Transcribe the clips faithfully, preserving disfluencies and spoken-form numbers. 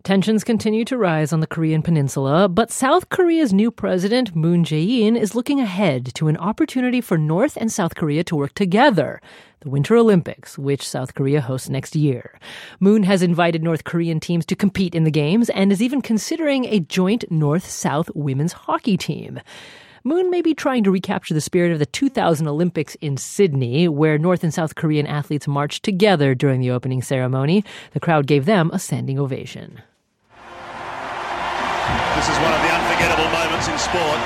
Tensions continue to rise on the Korean peninsula, but South Korea's new president, Moon Jae-in, is looking ahead to an opportunity for North and South Korea to work together. The Winter Olympics, which South Korea hosts next year. Moon has invited North Korean teams to compete in the Games and is even considering a joint North-South women's hockey team. Moon may be trying to recapture the spirit of the two thousand Olympics in Sydney, where North and South Korean athletes marched together during the opening ceremony. The crowd gave them a standing ovation. This is one of the unforgettable moments in sport.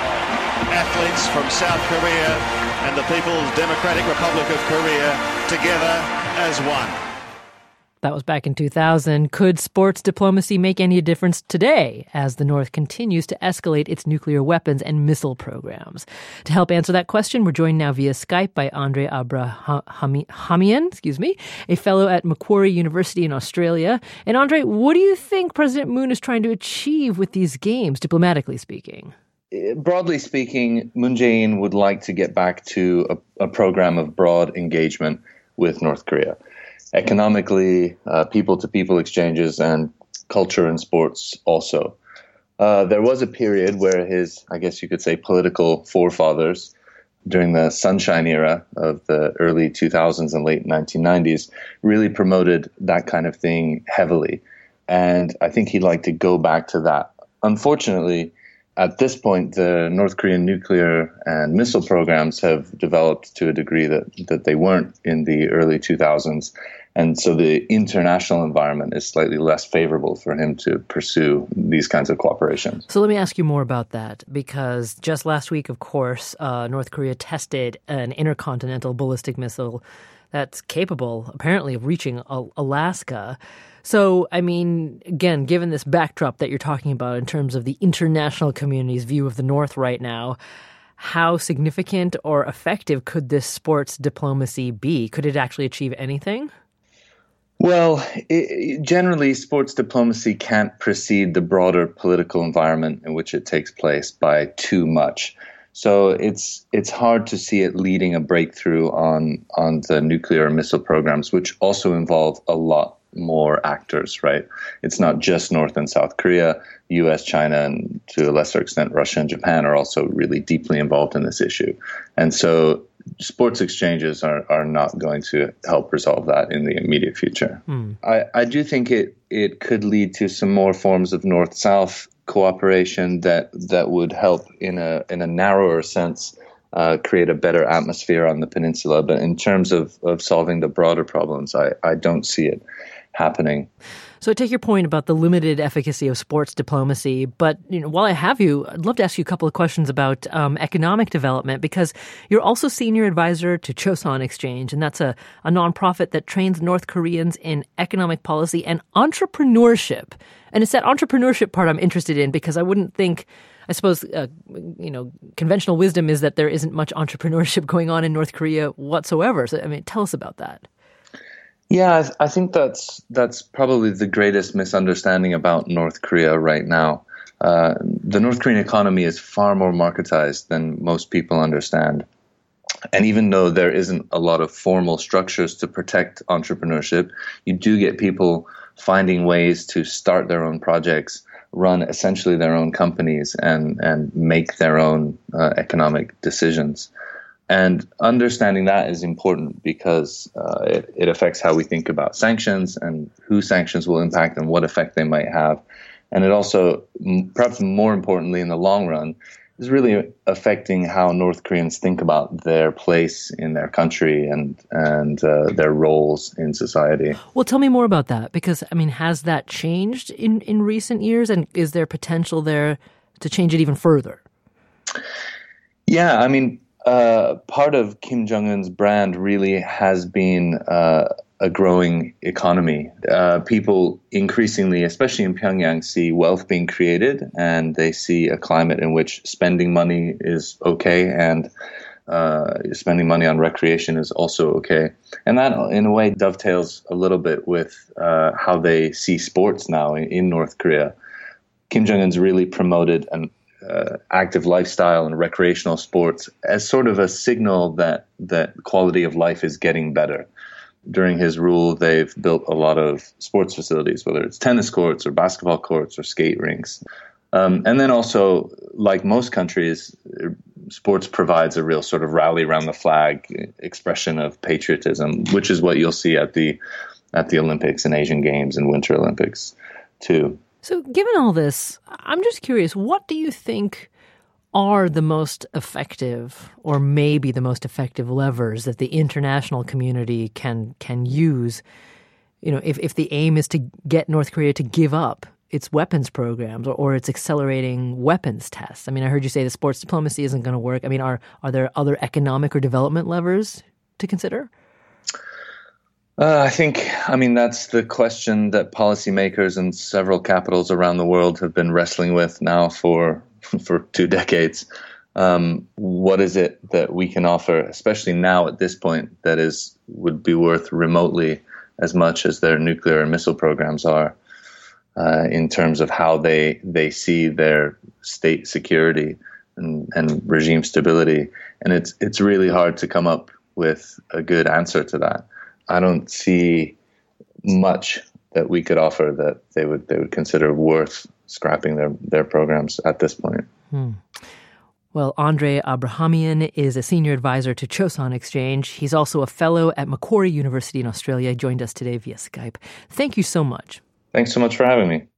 Athletes from South Korea and the People's Democratic Republic of Korea together as one. That was back in two thousand. Could sports diplomacy make any difference today as the North continues to escalate its nuclear weapons and missile programs? To help answer that question, we're joined now via Skype by Andre Abrahamian, excuse me, a fellow at Macquarie University in Australia. And Andre, what do you think President Moon is trying to achieve with these games, diplomatically speaking? Broadly speaking, Moon Jae-in would like to get back to a, a program of broad engagement with North Korea. Economically, uh, people-to-people exchanges, and culture and sports also. Uh, there was a period where his, I guess you could say, political forefathers during the Sunshine era of the early two thousands and late nineteen nineties really promoted that kind of thing heavily. And I think he'd like to go back to that. Unfortunately, at this point, the North Korean nuclear and missile programs have developed to a degree that, that they weren't in the early two thousands. And so the international environment is slightly less favorable for him to pursue these kinds of cooperations. So let me ask you more about that, because just last week, of course, uh, North Korea tested an intercontinental ballistic missile that's capable, apparently, of reaching Alaska. So, I mean, again, given this backdrop that you're talking about in terms of the international community's view of the North right now, how significant or effective could this sports diplomacy be? Could it actually achieve anything? Well, it, generally, sports diplomacy can't precede the broader political environment in which it takes place by too much. So it's it's hard to see it leading a breakthrough on on the nuclear and missile programs, which also involve a lot more actors, right? It's not just North and South Korea. U S, China, and to a lesser extent, Russia and Japan are also really deeply involved in this issue. And so sports exchanges are, are not going to help resolve that in the immediate future. Mm. I, I do think it, it could lead to some more forms of North-South cooperation that, that would help in a in a narrower sense uh, create a better atmosphere on the peninsula. But in terms of, of solving the broader problems, I, I don't see it happening. So I take your point about the limited efficacy of sports diplomacy, but you know, while I have you, I'd love to ask you a couple of questions about um, economic development, because you're also senior advisor to Chosun Exchange, and that's a, a nonprofit that trains North Koreans in economic policy and entrepreneurship. And it's that entrepreneurship part I'm interested in, because I wouldn't think, I suppose, uh, you know, conventional wisdom is that there isn't much entrepreneurship going on in North Korea whatsoever. So, I mean, tell us about that. Yeah, I think that's that's probably the greatest misunderstanding about North Korea right now. Uh, the North Korean economy is far more marketized than most people understand. And even though there isn't a lot of formal structures to protect entrepreneurship, you do get people finding ways to start their own projects, run essentially their own companies, and, and make their own uh, economic decisions. And understanding that is important because uh, it, it affects how we think about sanctions and who sanctions will impact and what effect they might have. And it also, perhaps more importantly in the long run, is really affecting how North Koreans think about their place in their country and and uh, their roles in society. Well, tell me more about that, because, I mean, has that changed in, in recent years? And is there potential there to change it even further? Yeah, I mean, Uh, part of Kim Jong-un's brand really has been uh, a growing economy. Uh, people increasingly, especially in Pyongyang, see wealth being created, and they see a climate in which spending money is okay and uh, spending money on recreation is also okay. And that, in a way, dovetails a little bit with uh, how they see sports now in, in North Korea. Kim Jong-un's really promoted an Uh, active lifestyle and recreational sports as sort of a signal that that quality of life is getting better. during his rule, they've built a lot of sports facilities, whether it's tennis courts or basketball courts or skate rinks. Um, and then also, like most countries, sports provides a real sort of rally around the flag expression of patriotism, which is what you'll see at the at the Olympics and Asian Games and Winter Olympics too. So given all this, I'm just curious, what do you think are the most effective, or maybe the most effective levers that the international community can can use? You know, if, if the aim is to get North Korea to give up its weapons programs or, or its accelerating weapons tests. I mean, I heard you say the sports diplomacy isn't going to work. I mean, are are there other economic or development levers to consider? Uh, I think, I mean, that's the question that policymakers in several capitals around the world have been wrestling with now for for two decades. Um, what is it that we can offer, especially now at this point, that is would be worth remotely as much as their nuclear and missile programs are, uh, in terms of how they they see their state security and, and regime stability. And it's it's really hard to come up with a good answer to that. I don't see much that we could offer that they would they would consider worth scrapping their, their programs at this point. Hmm. Well, Andrei Abrahamian is a senior advisor to Chosun Exchange. He's also a fellow at Macquarie University in Australia. He joined us today via Skype. Thank you so much. Thanks so much for having me.